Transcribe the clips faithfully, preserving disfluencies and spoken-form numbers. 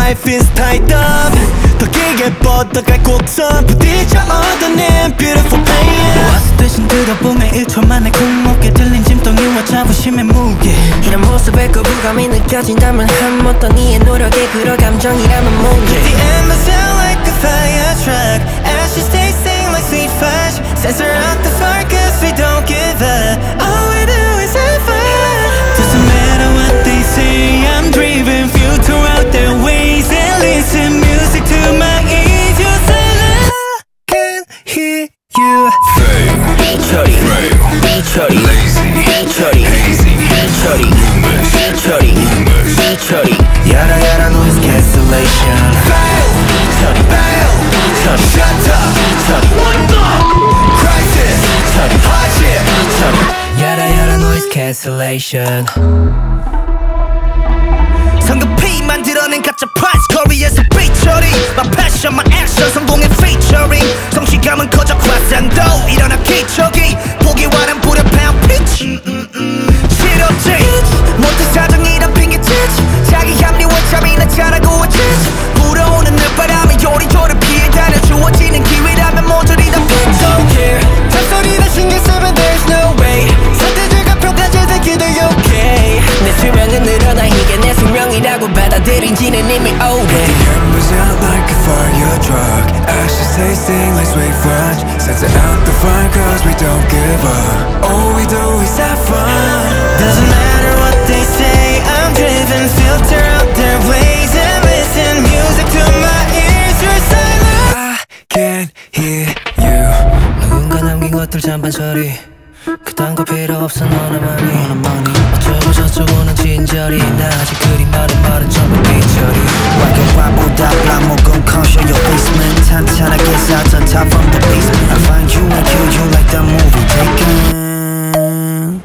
life is tied up 더 길게 뻗어갈 곡선 부딪혀 얻어낸 beautiful pain 와서 대신 들어보면 일 초 만에 굴목에 들린 짐덩이와 자부심의 무게 이런 모습에 거부감이 느껴진다면 한 어떤 이의 노력에 그럴 감정이라면 뭔지 The embers out like a fire truck Ashes tasting like sweet fudge Censor out the fire cause we don't give up All we do is have fun Doesn't matter what they say I'm driven Filter out their ways And listen music to my ears You're silent I can hear you Chuddy, Chuddy, lazy, Chuddy, hazy, Chuddy, Chuddy, Chuddy, Yada yada noise cancellation fail, Chuddy, fail, Chuddy, shut up, Chuddy, what the crisis, Chuddy, hardship, Chuddy, Yada yada noise cancellation 성급히 만들어낸 가짜 price 거리에서 featuring My passion, my action 성공의 featuring 성취감은 커져 과산도 일어나 기적이 보기와는 불협화음 pitch 실없지 못해 사정이란 핑계짓 자기 합리와 잠이나 잘하고 어찌 불어오는 늦바람에 요리조리 피해 다녀 주어지는 기회라면 모조리 다 pitch Don't care 잔소리나 신경 쓰면 there's no way 선택지가 평가제들 기대 okay 내 수명은 늘어나 이게 내 숙명이라고 받아들인지는 이미 okay the embers out like a fire truck Ashes tasting like sweet fudge Censor out the fire cause we don't give up All we do is have fun Doesn't matter what they say I'm driven Filter out their ways And listen music to my ears You're silent I can't hear you 누군가 남긴 것들 잔반 처리 그딴 거 필요 없어 너나만이 어쩌고 저쩌고는 진절이 나 아직 그리 많은 말은 전부 삐처리 완경과보다 블락목은 컨쇼 your basement 탄탄하게 쌓던 top from the basement I find you and kill you like that movie Taken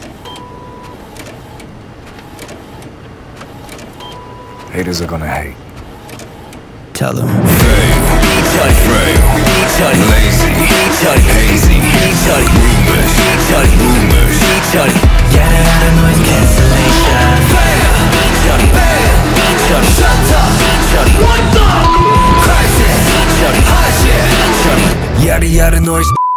Haters are gonna hate Tell them Chuddy, Chuddy, lazy, Chuddy, hazy, Chuddy, rumors, Chuddy, rumors, Chuddy, Yada yada noise cancellation Chuddy, Chuddy, shut up, Chuddy, what the crisis, Chuddy, hardship, Chuddy, yada yada noise.